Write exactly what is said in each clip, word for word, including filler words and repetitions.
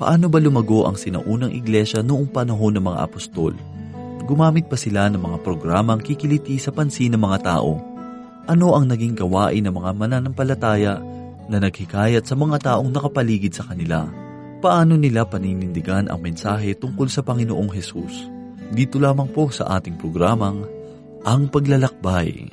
Paano ba lumago ang sinaunang iglesia noong panahon ng mga apostol? Gumamit pa sila ng mga programang kikiliti sa pansin ng mga tao. Ano ang naging gawain ng mga mananampalataya na naghikayat sa mga taong nakapaligid sa kanila? Paano nila paninindigan ang mensahe tungkol sa Panginoong Hesus? Dito lamang po sa ating programang Ang Paglalakbay.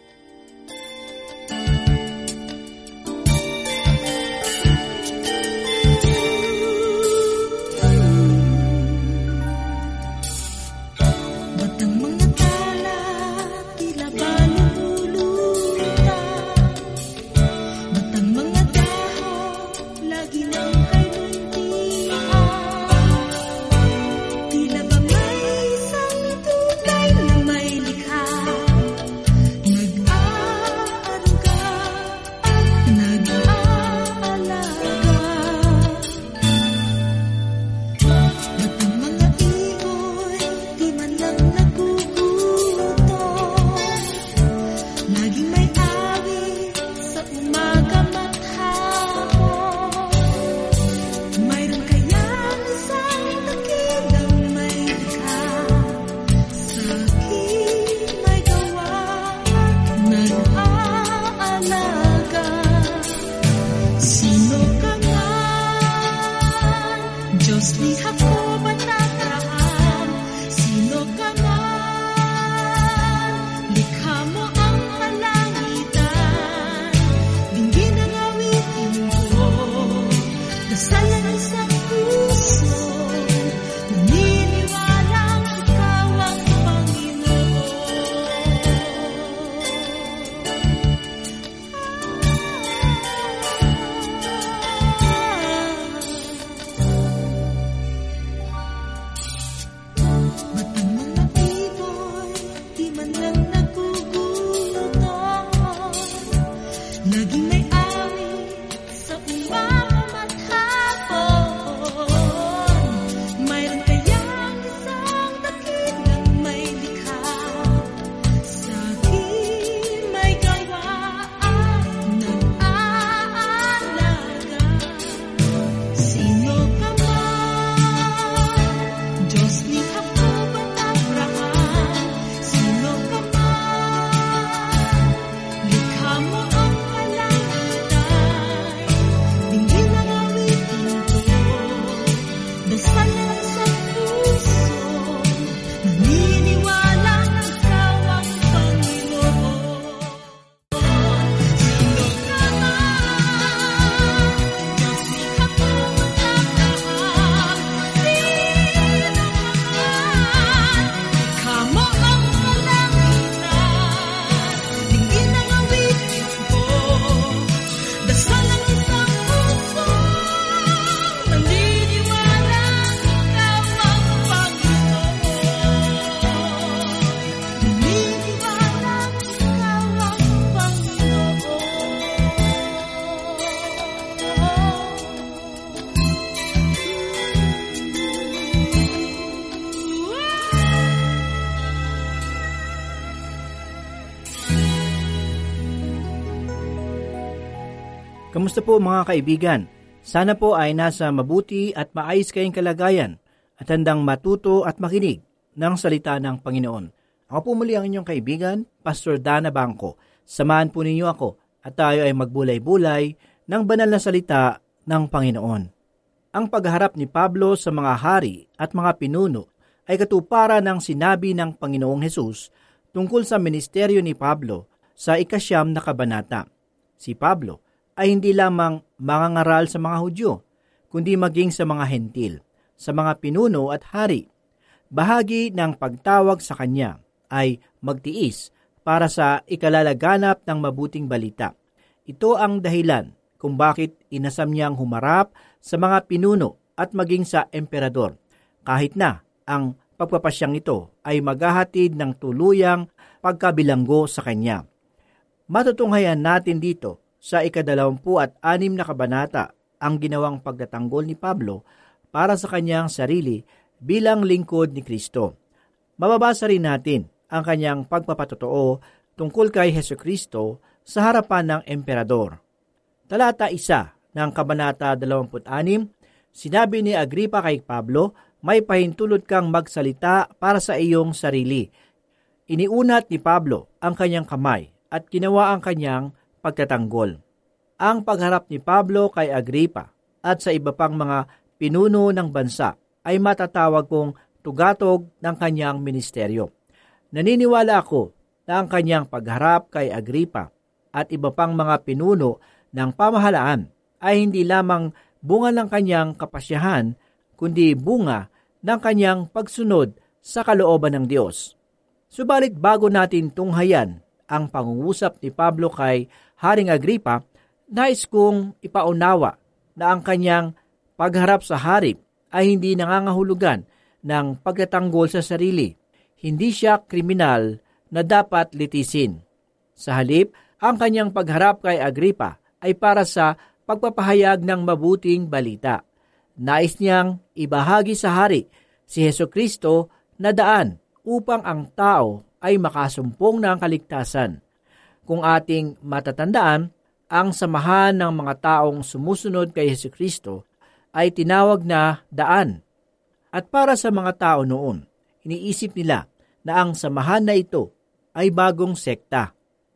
Kamusta po mga kaibigan? Sana po ay nasa mabuti at maayos kayong kalagayan at handang matuto at makinig ng salita ng Panginoon. Ako po muli ang inyong kaibigan, Pastor Dana Bangko. Samahan po ninyo ako at tayo ay magbulay-bulay ng banal na salita ng Panginoon. Ang pagharap ni Pablo sa mga hari at mga pinuno ay katuparan ng sinabi ng Panginoong Hesus tungkol sa ministeryo ni Pablo sa ikasyam na kabanata. Si Pablo ay hindi lamang mangangaral sa mga Hudyo, kundi maging sa mga Hentil, sa mga pinuno at hari. Bahagi ng pagtawag sa kanya ay magtiis para sa ikalalaganap ng mabuting balita. Ito ang dahilan kung bakit inasam niyang humarap sa mga pinuno at maging sa emperador, kahit na ang pagpapasyang ito ay maghahatid ng tuluyang pagkabilanggo sa kanya. Matutunghayan natin dito sa ikadalawampu at anim na kabanata ang ginawang pagtatanggol ni Pablo para sa kanyang sarili bilang lingkod ni Kristo. Mababasa rin natin ang kanyang pagpapatotoo tungkol kay Hesukristo sa harapan ng emperador. Talata isa ng kabanata dalawampu't anim, Sinabi ni Agripa kay Pablo, may pahintulot kang magsalita para sa iyong sarili. Iniunat ni Pablo ang kanyang kamay at ginawa ang kanyang pagtatanggol. Ang pagharap ni Pablo kay Agripa at sa iba pang mga pinuno ng bansa ay matatawag kong tugatog ng kanyang ministeryo. Naniniwala ako na ang kanyang pagharap kay Agripa at iba pang mga pinuno ng pamahalaan ay hindi lamang bunga ng kanyang kapasyahan, kundi bunga ng kanyang pagsunod sa kalooban ng Diyos. Subalit bago natin tunghayan ang pangungusap ni Pablo kay Haring Agripa, nais kong ipaunawa na ang kanyang pagharap sa hari ay hindi nangangahulugan ng pagtatanggol sa sarili. Hindi siya kriminal na dapat litisin. Sa halip, ang kanyang pagharap kay Agripa ay para sa pagpapahayag ng mabuting balita. Nais niyang ibahagi sa hari si Hesukristo na daan upang ang tao ay makasumpong ng kaligtasan. Kung ating matatandaan, ang samahan ng mga taong sumusunod kay Hesukristo ay tinawag na daan. At para sa mga tao noon, iniisip nila na ang samahan na ito ay bagong sekta.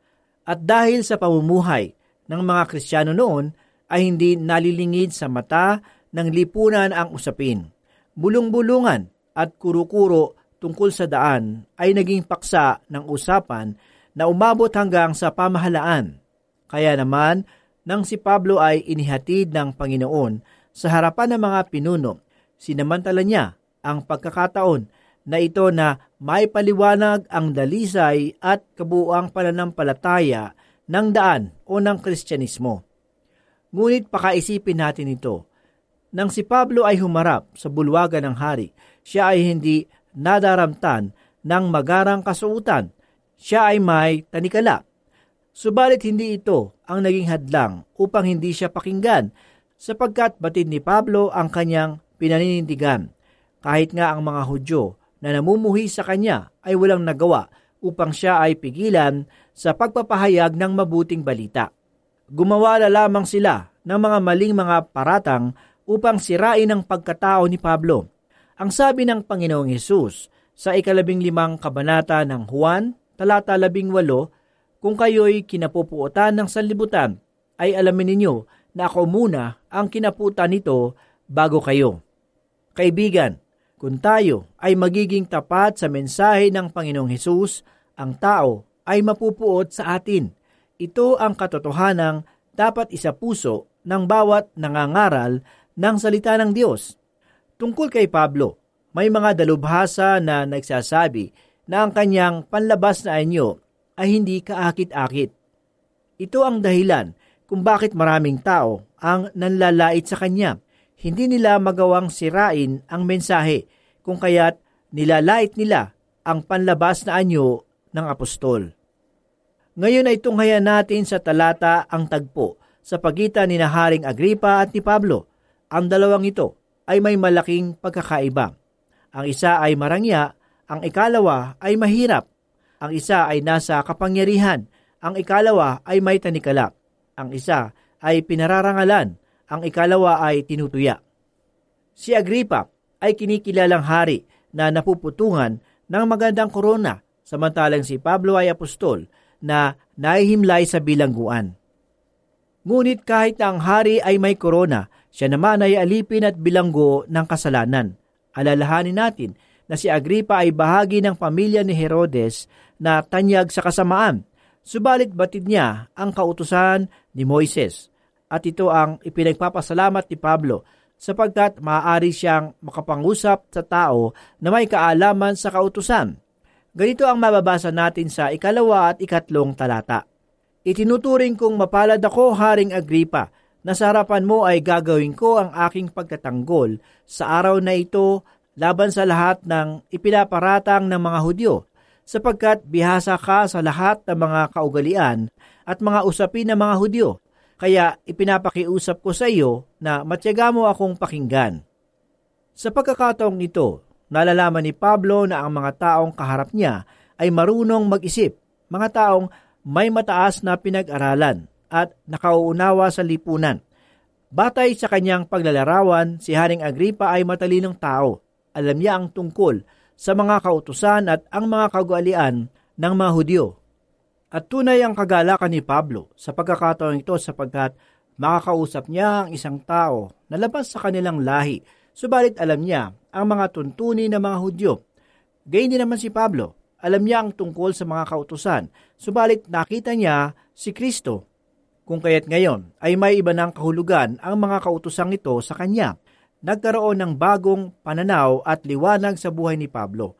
At dahil sa pamumuhay ng mga Kristiyano noon ay hindi nalilingid sa mata ng lipunan ang usapin. Bulong-bulungan at kuro-kuro tungkol sa daan ay naging paksa ng usapan na umabot hanggang sa pamahalaan. Kaya naman, nang si Pablo ay inihatid ng Panginoon sa harapan ng mga pinuno, sinamantala niya ang pagkakataon na ito na may paliwanag ang dalisay at kabuuang pananampalataya ng daan o ng Kristyanismo. Ngunit pakaisipin natin ito. Nang si Pablo ay humarap sa bulwagan ng hari, siya ay hindi nadaramtan ng magarang kasuutan. Siya ay may tanikala. Subalit hindi ito ang naging hadlang upang hindi siya pakinggan, sapagkat batid ni Pablo ang kanyang pinaninindigan. Kahit nga ang mga Hudyo na namumuhi sa kanya ay walang nagawa upang siya ay pigilan sa pagpapahayag ng mabuting balita. Gumawa na lamang sila ng mga maling mga paratang upang sirain ang pagkatao ni Pablo. Ang sabi ng Panginoong Hesus sa ikalabing limang kabanata ng Juan, talata labing walo, kung kayo'y kinapupuotan ng sanlibutan, ay alamin ninyo na ako muna ang kinaputan nito bago kayo. Kaibigan, kung tayo ay magiging tapat sa mensahe ng Panginoong Hesus, ang tao ay mapupuot sa atin. Ito ang katotohanang dapat isapuso ng bawat nangangaral ng salita ng Diyos. Tungkol kay Pablo, may mga dalubhasa na nagsasabi na ang kanyang panlabas na anyo ay hindi kaakit-akit. Ito ang dahilan kung bakit maraming tao ang nanlalait sa kanya. Hindi nila magawang sirain ang mensahe, kung kaya't nilalait nila ang panlabas na anyo ng apostol. Ngayon ay tunghayan natin sa talata ang tagpo sa pagitan ni Haring Agripa at ni Pablo. Ang dalawang ito ay may malaking pagkakaiba. Ang isa ay marangya, ang ikalawa ay mahirap. Ang isa ay nasa kapangyarihan, ang ikalawa ay may tanikala. Ang isa ay pinararangalan, ang ikalawa ay tinutuya. Si Agripa ay kinikilalang hari na napuputungan ng magandang korona, samantalang si Pablo ay apostol na nahihimlay sa bilangguan. Ngunit kahit na ang hari ay may korona, siya naman ay alipin at bilanggo ng kasalanan. Alalahanin natin na si Agripa ay bahagi ng pamilya ni Herodes na tanyag sa kasamaan. Subalit batid niya ang kautusan ni Moises. At ito ang ipinagpapasalamat ni Pablo sapagkat maaari siyang makapangusap sa tao na may kaalaman sa kautusan. Ganito ang mababasa natin sa ikalawa at ikatlong talata. Itinuturing kong mapalad ako, Haring Agripa, na sa harapan mo ay gagawin ko ang aking pagtatanggol sa araw na ito laban sa lahat ng ipinaparatang ng mga Hudyo, sapagkat bihasa ka sa lahat ng mga kaugalian at mga usapin ng mga Hudyo. Kaya ipinapakiusap ko sa iyo na matyaga mo akong pakinggan. Sa pagkakataong ito, nalalaman ni Pablo na ang mga taong kaharap niya ay marunong mag-isip, mga taong may mataas na pinag-aralan at nakauunawa sa lipunan. Batay sa kanyang paglalarawan, si Haring Agripa ay matalinong tao. Alam niya ang tungkol sa mga kautusan at ang mga kagalian ng mga Hudyo. At tunay ang kagalakan ni Pablo sa pagkakataon ito sapagkat makakausap niya ang isang tao na labas sa kanilang lahi, subalit alam niya ang mga tuntunin ng mga Hudyo. Gayun din naman si Pablo, alam niya ang tungkol sa mga kautusan, subalit nakita niya si Kristo. Kung kaya't ngayon ay may iba ng kahulugan ang mga kautusang ito sa kanya. Nagkaroon ng bagong pananaw at liwanag sa buhay ni Pablo.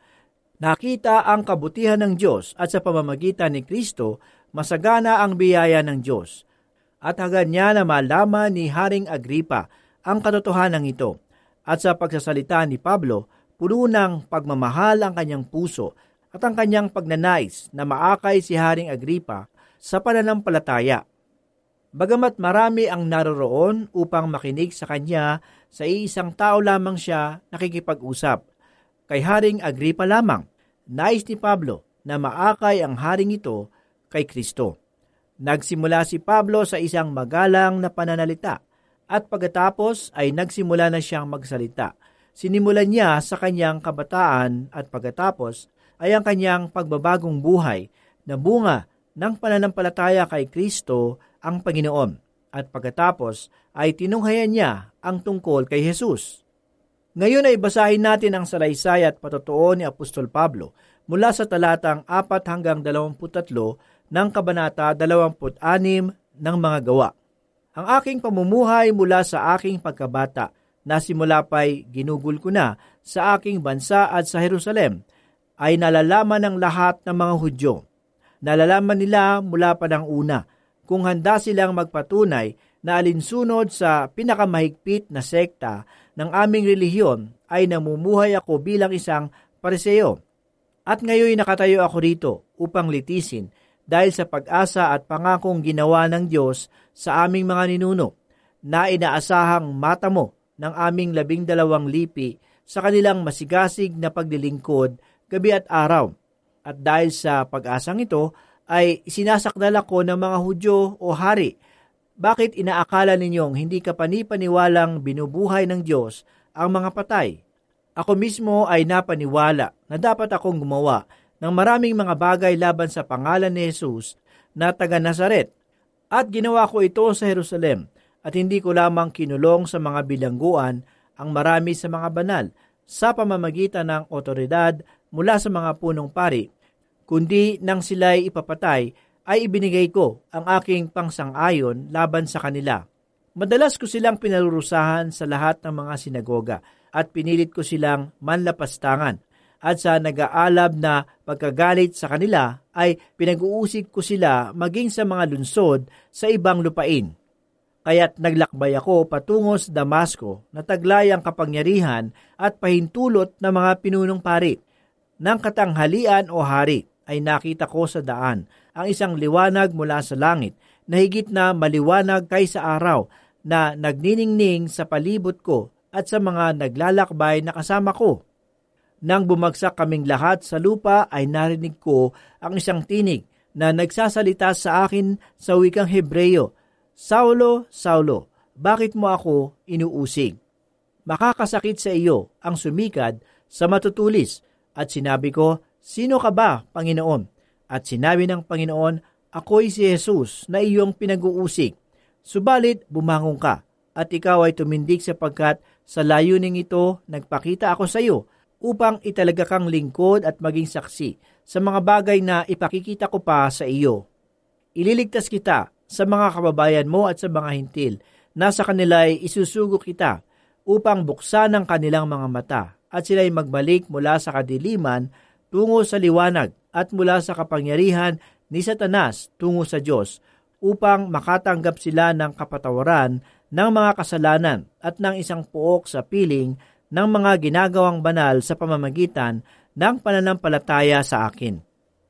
Nakita ang kabutihan ng Diyos at sa pamamagitan ni Kristo, masagana ang biyaya ng Diyos. At hagad niya na malaman ni Haring Agripa ang katotohanan ito. At sa pagsasalita ni Pablo, puno ng pagmamahal ang kanyang puso at ang kanyang pagnanais na maakay si Haring Agripa sa pananampalataya. Bagamat marami ang naroroon upang makinig sa kanya, sa iisang tao lamang siya nakikipag-usap. Kay Haring Agripa lamang, nais ni Pablo na maakay ang haring ito kay Kristo. Nagsimula si Pablo sa isang magalang na pananalita at pagkatapos ay nagsimula na siyang magsalita. Sinimulan niya sa kanyang kabataan at pagkatapos ay ang kanyang pagbabagong buhay na bunga ng pananampalataya kay Kristo ang Panginoon, at pagkatapos ay tinunghayan niya ang tungkol kay Jesus. Ngayon ay basahin natin ang salaysay at patotoo ni Apostol Pablo mula sa talatang apat hanggang dalawamput tatlo ng Kabanata dalawamput anim ng mga gawa. Ang aking pamumuhay mula sa aking pagkabata, na simula pa'y ginugol ko na sa aking bansa at sa Jerusalem, ay nalalaman ng lahat ng mga Hudyo. Nalalaman nila mula pa ng una kung handa silang magpatunay na alinsunod sa pinakamahigpit na sekta ng aming relihiyon ay namumuhay ako bilang isang Pariseo. At ngayon nakatayo ako rito upang litisin dahil sa pag-asa at pangakong ginawa ng Diyos sa aming mga ninuno na inaasahang matamo ng aming labing dalawang lipi sa kanilang masigasig na paglilingkod gabi at araw. At dahil sa pag-asang ito, ay sinasakdal ako ng mga Hudyo o hari. Bakit inaakala ninyong hindi kapanipaniwalang binubuhay ng Diyos ang mga patay? Ako mismo ay napaniwala na dapat akong gumawa ng maraming mga bagay laban sa pangalan ni Jesus na taga Nazaret. At ginawa ko ito sa Jerusalem, at hindi ko lamang kinulong sa mga bilangguan ang marami sa mga banal sa pamamagitan ng otoridad mula sa mga punong pari, kundi nang sila'y ipapatay, ay ibinigay ko ang aking pangsang-ayon laban sa kanila. Madalas ko silang pinarurusahan sa lahat ng mga sinagoga at pinilit ko silang manlapastangan. At sa nag-aalab na pagkagalit sa kanila ay pinag-uusig ko sila maging sa mga lunsod sa ibang lupain. Kaya't naglakbay ako patungo sa Damasco na taglay ang kapangyarihan at pahintulot ng mga pinunong pari. Nang katanghalian o hari, ay nakita ko sa daan ang isang liwanag mula sa langit na higit na maliwanag kaysa araw na nagniningning sa palibot ko at sa mga naglalakbay na kasama ko. Nang bumagsak kaming lahat sa lupa ay narinig ko ang isang tinig na nagsasalita sa akin sa wikang Hebreyo, "Saulo, Saulo, bakit mo ako inuusig? Makakasakit sa iyo ang sumikad sa matutulis." At sinabi ko, "Sino ka ba, Panginoon?" At sinabi ng Panginoon, "Ako'y si Jesus na iyong pinag-uusig. Subalit bumangon ka, at ikaw ay tumindig sapagkat sa layuning ito nagpakita ako sa iyo upang italaga kang lingkod at maging saksi sa mga bagay na ipakikita ko pa sa iyo. Ililigtas kita sa mga kababayan mo at sa mga hintil na sa kanila'y isusugo kita upang buksan ang kanilang mga mata at sila'y magbalik mula sa kadiliman tungo sa liwanag at mula sa kapangyarihan ni Satanas tungo sa Diyos, upang makatanggap sila ng kapatawaran ng mga kasalanan at ng isang puok sa piling ng mga ginagawang banal sa pamamagitan ng pananampalataya sa akin."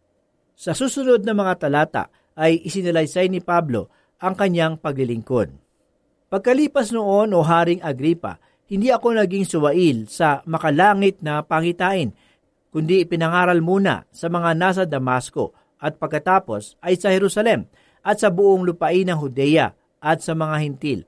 Sa susunod na mga talata ay isinalaysay ni Pablo ang kanyang paglilingkod. Pagkalipas noon, o Haring Agripa, hindi ako naging suwail sa makalangit na pangitain, kundi ipinangaral muna sa mga nasa Damasco at pagkatapos ay sa Jerusalem at sa buong lupain ng Judea at sa mga hintil.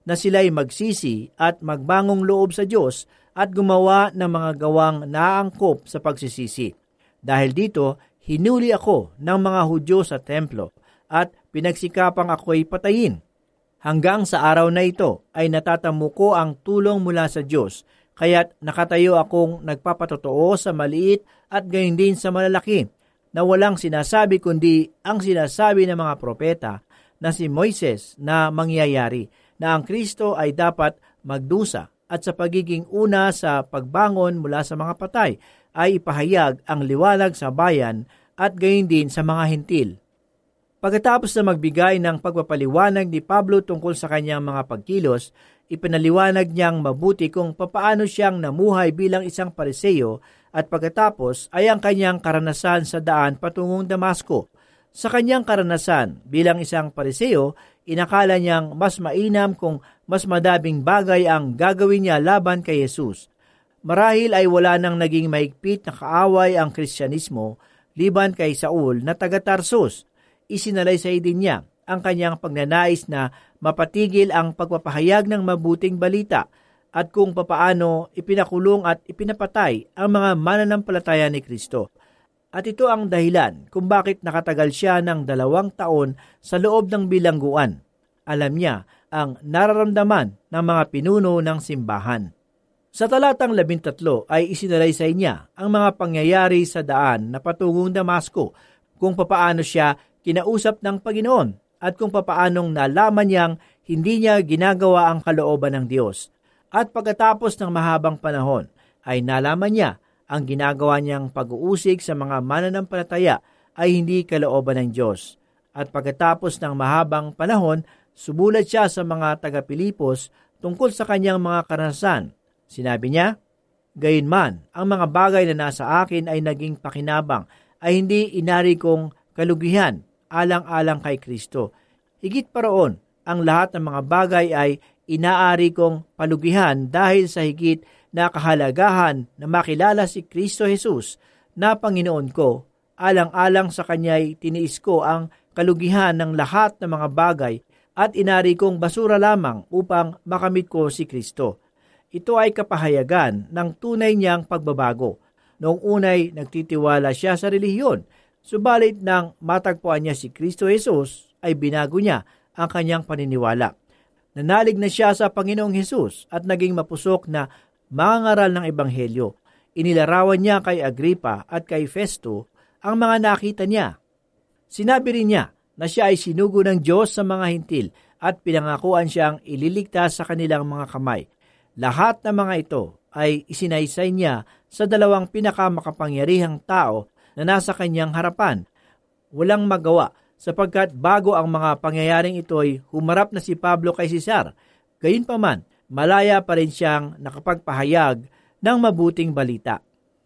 na sila'y magsisi at magbangong loob sa Diyos at gumawa ng mga gawang naangkop sa pagsisisi. Dahil dito, hinuli ako ng mga Hudyo sa templo at pinagsikapang ako'y patayin. Hanggang sa araw na ito ay natatamo ko ang tulong mula sa Diyos, kaya't nakatayo akong nagpapatotoo sa maliit at gayon din sa malalaki, na walang sinasabi kundi ang sinasabi ng mga propeta na si Moises na mangyayari, na ang Kristo ay dapat magdusa at sa pagiging una sa pagbangon mula sa mga patay ay ipahayag ang liwanag sa bayan at gayon din sa mga hentil. Pagkatapos na magbigay ng pagpapaliwanag ni Pablo tungkol sa kanyang mga pagkilos, ipinaliwanag niyang mabuti kung papaano siyang namuhay bilang isang Pariseo at pagkatapos ay ang kanyang karanasan sa daan patungong Damasco. Sa kanyang karanasan bilang isang Pariseo, inakala niyang mas mainam kung mas madaming bagay ang gagawin niya laban kay Jesus. Marahil ay wala nang naging maigpit na kaaway ang Kristyanismo liban kay Saul na taga Tarsus. Isinalaysay din niya ang kanyang pagnanais na mapatigil ang pagpapahayag ng mabuting balita at kung papaano ipinakulong at ipinapatay ang mga mananampalataya ni Kristo. At ito ang dahilan kung bakit nakatagal siya ng dalawang taon sa loob ng bilangguan. Alam niya ang nararamdaman ng mga pinuno ng simbahan. Sa talatang labintatlo ay isinalaysay niya ang mga pangyayari sa daan na patungong Damasco, kung papaano siya kinausap ng Panginoon at kung papaanong nalaman niyang hindi niya ginagawa ang kalooban ng Diyos. At pagkatapos ng mahabang panahon ay nalaman niya ang ginagawa niyang pag-uusig sa mga mananampalataya ay hindi kalooban ng Diyos. At pagkatapos ng mahabang panahon, sumulat siya sa mga taga-Pilipos tungkol sa kanyang mga karanasan. Sinabi niya, "Gayunman, ang mga bagay na nasa akin ay naging pakinabang, ay hindi inari kong kalugihan alang-alang kay Kristo. Higit pa roon, ang lahat ng mga bagay ay inaari kong palugihan dahil sa higit na kahalagahan na makilala si Kristo Jesus na Panginoon ko. Alang-alang sa Kanya'y tiniis ko ang kalugihan ng lahat ng mga bagay at inari kong basura lamang upang makamit ko si Kristo." Ito ay kapahayagan ng tunay niyang pagbabago. Noong unay nagtitiwala siya sa relihiyon, subalit nang matagpuan niya si Kristo Jesus, ay binago niya ang kanyang paniniwala. Nanalig na siya sa Panginoong Jesus at naging mapusok na mangangaral ng Ebanghelyo. Inilarawan niya kay Agripa at kay Festo ang mga nakita niya. Sinabi rin niya na siya ay sinugo ng Diyos sa mga hintil at pinangakuan siyang ililigtas sa kanilang mga kamay. Lahat ng mga ito ay isinaysay niya sa dalawang pinakamakapangyarihang tao na nasa kanyang harapan. Walang magawa sapagkat bago ang mga pangyayaring ito ay humarap na si Pablo kay Cesar. Gayunpaman, malaya pa rin siyang nakapagpahayag ng mabuting balita.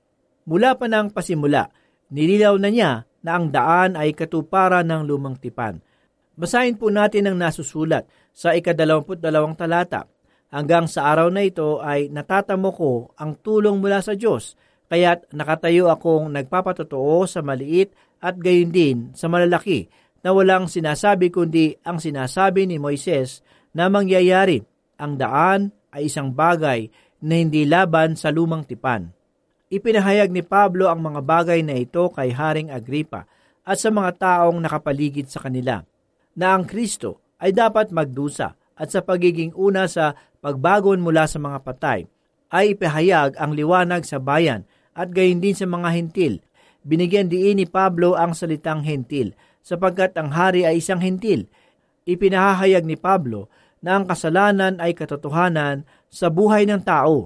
Mula pa ng pasimula, nililaw na niya na ang daan ay katuparan ng lumang tipan. Basahin po natin ang nasusulat sa ikadalawamput dalawang talata. Hanggang sa araw na ito ay natatamo ko ang tulong mula sa Diyos, kaya't nakatayo akong nagpapatotoo sa maliit at gayon din sa malalaki, na walang sinasabi kundi ang sinasabi ni Moises na mangyayari. Ang daan ay isang bagay na hindi laban sa lumang tipan. Ipinahayag ni Pablo ang mga bagay na ito kay Haring Agripa at sa mga taong nakapaligid sa kanila, na ang Kristo ay dapat magdusa at sa pagiging una sa pagbagon mula sa mga patay, ay ipahayag ang liwanag sa bayan at gayon din sa mga hentil. Binigyan diin ni Pablo ang salitang hentil, sapagkat ang hari ay isang hentil. Ipinahayag ni Pablo na ang kasalanan ay katotohanan sa buhay ng tao.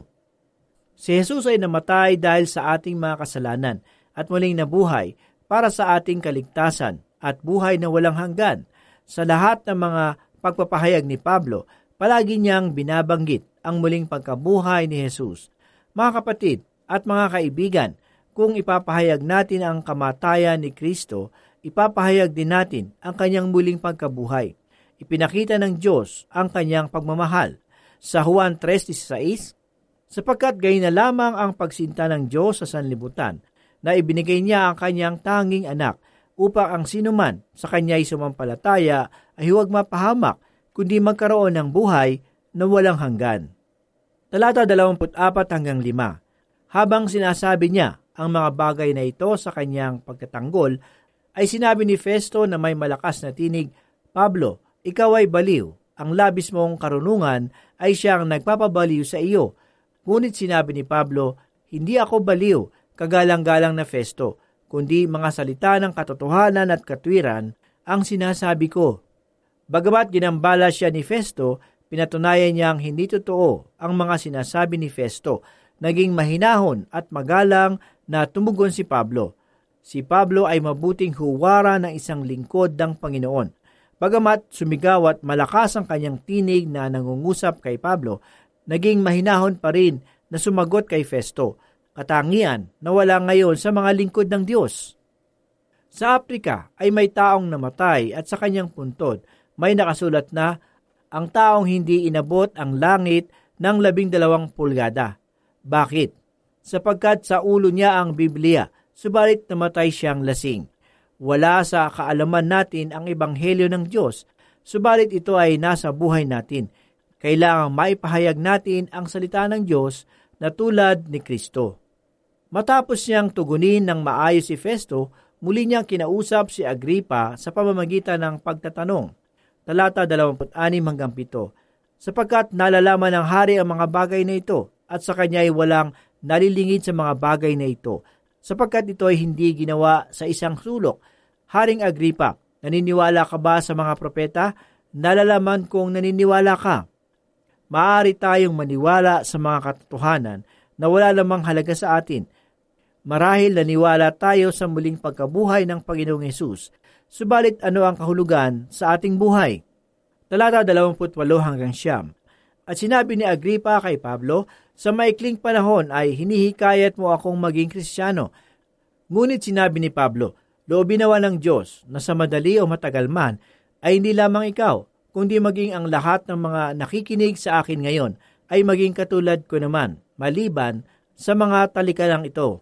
Si Jesus ay namatay dahil sa ating mga kasalanan at muling nabuhay para sa ating kaligtasan at buhay na walang hanggan. Sa lahat ng mga pagpapahayag ni Pablo, palagi niyang binabanggit ang muling pagkabuhay ni Jesus. Mga kapatid at mga kaibigan, kung ipapahayag natin ang kamatayan ni Kristo, ipapahayag din natin ang kanyang muling pagkabuhay. Ipinakita ng Diyos ang kanyang pagmamahal. Sa Juan three sixteen, sapagkat gayon na lamang ang pagsinta ng Diyos sa sanlibutan, na ibinigay niya ang kanyang tanging anak, upang ang sinuman sa kanya'y sumampalataya ay huwag mapahamak, kundi magkaroon ng buhay na walang hanggan. Talata dalawampu't apat hanggang lima. Habang sinasabi niya ang mga bagay na ito sa kanyang pagtatanggol, ay sinabi ni Festo na may malakas na tinig, Pablo, ikaw ay baliw. Ang labis mong karunungan ay siyang nagpapabaliw sa iyo. Ngunit sinabi ni Pablo, hindi ako baliw, kagalang-galang na Festo, kundi mga salita ng katotohanan at katwiran ang sinasabi ko. Bagamat ginambala siya ni Festo, pinatunayan niyang hindi totoo ang mga sinasabi ni Festo. Naging mahinahon at magalang na tumugon si Pablo. Si Pablo ay mabuting huwara ng isang lingkod ng Panginoon. Bagamat sumigaw at malakas ang kanyang tinig na nangungusap kay Pablo, naging mahinahon pa rin na sumagot kay Festo. Katangian na wala ngayon sa mga lingkod ng Diyos. Sa Afrika ay may taong namatay at sa kanyang puntod may nakasulat na ang taong hindi inabot ang langit ng labing dalawang pulgada. Bakit? Sapagkat sa ulo niya ang Biblia, subalit namatay siyang lasing. Wala sa kaalaman natin ang ebanghelyo ng Diyos, subalit ito ay nasa buhay natin. Kailangang maipahayag natin ang salita ng Diyos na tulad ni Kristo. Matapos niyang tugunin ng maayos si Festo, muli niyang kinausap si Agripa sa pamamagitan ng pagtatanong. Talata dalawampu't anim hanggang pito. Sapagkat nalalaman ng hari ang mga bagay na ito, at sa kanya ay walang nalilingid sa mga bagay na ito, sapagkat ito ay hindi ginawa sa isang sulok. Haring Agripa, naniniwala ka ba sa mga propeta? Nalalaman kong naniniwala ka. Maaari tayong maniwala sa mga katotohanan na wala lamang halaga sa atin. Marahil naniwala tayo sa muling pagkabuhay ng Panginoong Hesus, subalit ano ang kahulugan sa ating buhay? Talata dalawampu't walo hanggang siyam. At sinabi ni Agripa kay Pablo, sa maikling panahon ay hinihikayat mo akong maging Kristiyano. Ngunit sinabi ni Pablo, loobin nawa ng Diyos na sa madali o matagal man ay hindi lamang ikaw, kundi maging ang lahat ng mga nakikinig sa akin ngayon ay maging katulad ko naman, maliban sa mga talikalang ito.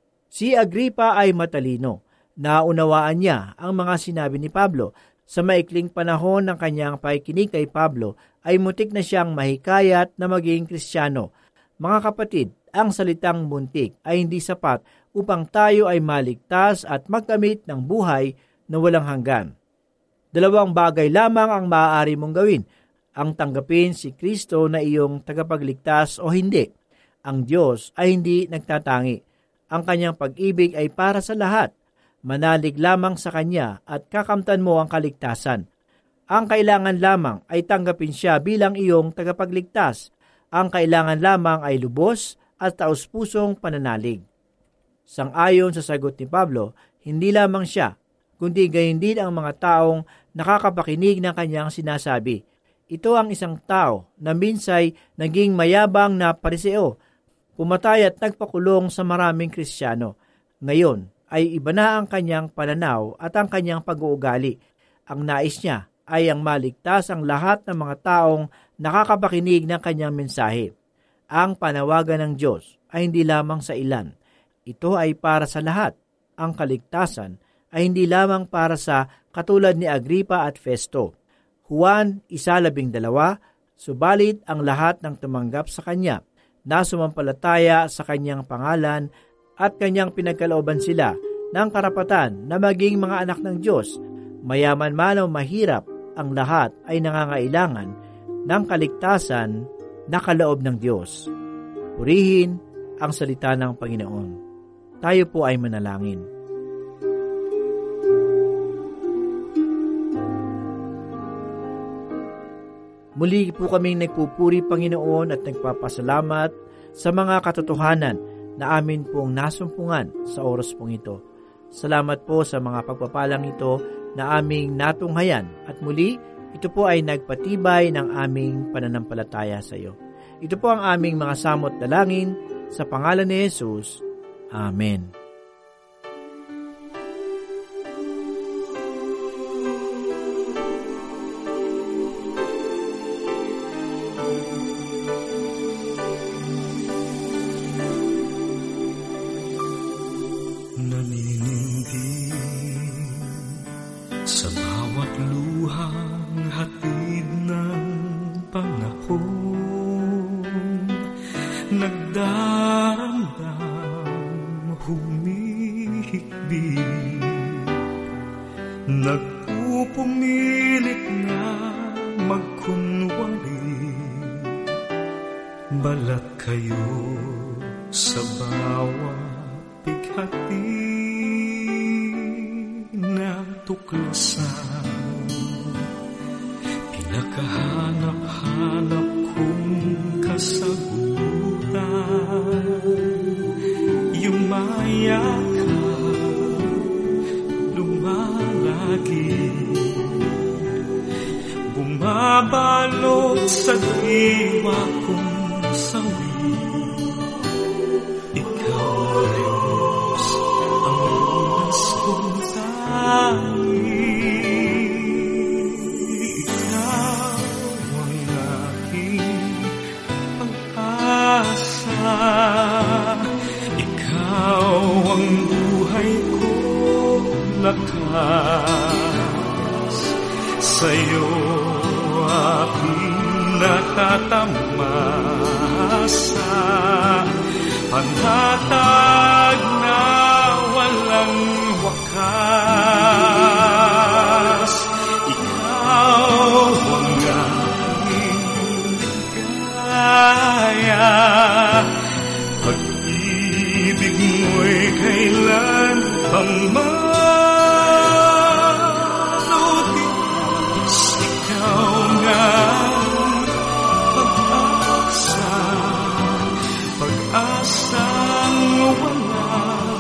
Si Agripa ay matalino. Naunawaan niya ang mga sinabi ni Pablo. Sa maikling panahon ng kanyang pakikinig kay Pablo, ay mutik na siyang mahikayat na maging Kristiyano. Mga kapatid, ang salitang muntik ay hindi sapat upang tayo ay maligtas at magkamit ng buhay na walang hanggan. Dalawang bagay lamang ang maaari mong gawin, ang tanggapin si Kristo na iyong tagapagligtas o hindi. Ang Diyos ay hindi nagtatangi. Ang kanyang pag-ibig ay para sa lahat. Manalig lamang sa Kanya at kakamtan mo ang kaligtasan. Ang kailangan lamang ay tanggapin siya bilang iyong tagapagligtas. Ang kailangan lamang ay lubos at taus-pusong pananalig. Sang-ayon sa sagot ni Pablo, hindi lamang siya, kundi gayon din ang mga taong nakakapakinig ng kanyang sinasabi. Ito ang isang tao na minsay naging mayabang na pariseo, pumatay at nagpakulong sa maraming Kristiyano. Ngayon ay iba na ang kanyang pananaw at ang kanyang pag-uugali. Ang nais niya ay ang maligtas ang lahat ng mga taong nakakapakinig ng kanyang mensahe. Ang panawagan ng Diyos ay hindi lamang sa ilan. Ito ay para sa lahat. Ang kaligtasan ay hindi lamang para sa katulad ni Agripa at Festo. Juan, isa labing dalawa, subalit ang lahat ng tumanggap sa kanya, na sumampalataya sa kanyang pangalan at kanyang pinagkalooban sila ng karapatan na maging mga anak ng Diyos. Mayaman man o mahirap, ang lahat ay nangangailangan ng kaligtasan na kaloob ng Diyos. Purihin ang salita ng Panginoon. Tayo po ay manalangin. Muli po kaming nagpupuri, Panginoon, at nagpapasalamat sa mga katotohanan na amin pong nasumpungan sa oras pong ito. Salamat po sa mga pagpapalang ito na aming natunghayan at muli, ito po ay nagpatibay ng aming pananampalataya sa iyo. Ito po ang aming mga samot dalangin sa pangalan ni Jesus. Amen. Sa bawat luhang hatid ng panahon, nagpupumilit na magkunwari, balat kayo sa bawat bighati na tuklasan. Pinakahanap-hanap kong kasagutan, yumaya ka, lumalagi, bumabalot sa diwa kong sawi. Ikaw Diyos, ang lunas kong tangi. Ikaw ang aking pag-asa. Ikaw ang buhay ko, lakas. Sa'yo aking natatamasa, panatag na walang wakas. Ikaw ang aking ligaya, pag-ibig mo'y kailan pamaludis. Ikaw nga pag-asa, pag-asang walang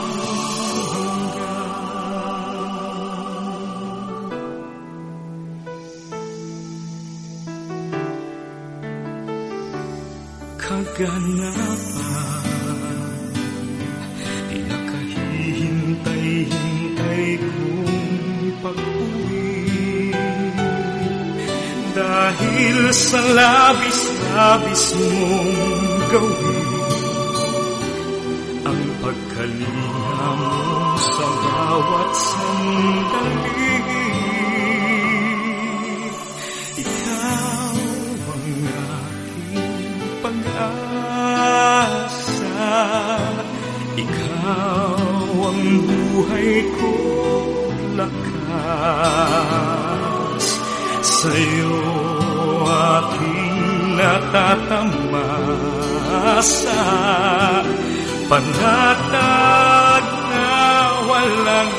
hanggan. Kaganapan, pinakahihintay-hintay kong pag-uwi, dahil sa labis-labis mong gawin ang pagkalinga mo sa bawat sandali. Ikaw ang aking pag-asa, ikaw ang buhay ko, lakas. Sa'yo aking natatamasa, panatag na walang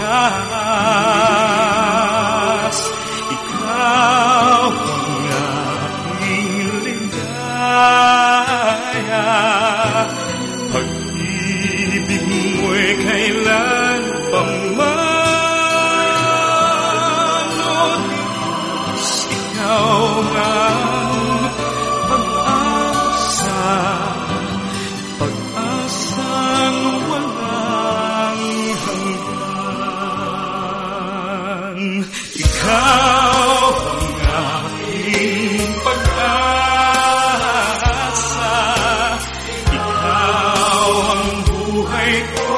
wakas. Ikaw ang aking ligaya, pag-ibig mo'y kailan pamaludis. Ikaw ang pag-asa, pag-asang walang hanggan. Ikaw ang aking pag-asa, ikaw ang buhay ko,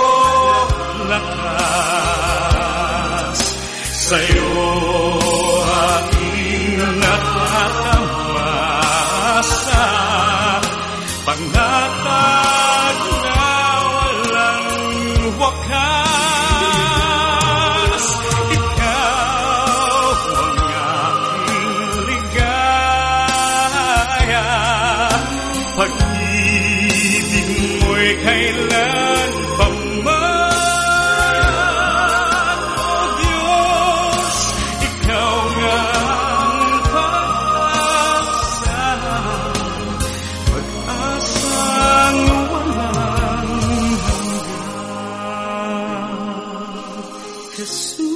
lakas. Sa'yo aking natatamasa, panatag na walang wakas. Ikaw ang aking ligaya, pag-ibig mo'y kailan paman. O Diyos, ikaw nga ang pag-asa, pag-asang walang hanggan. Jesus.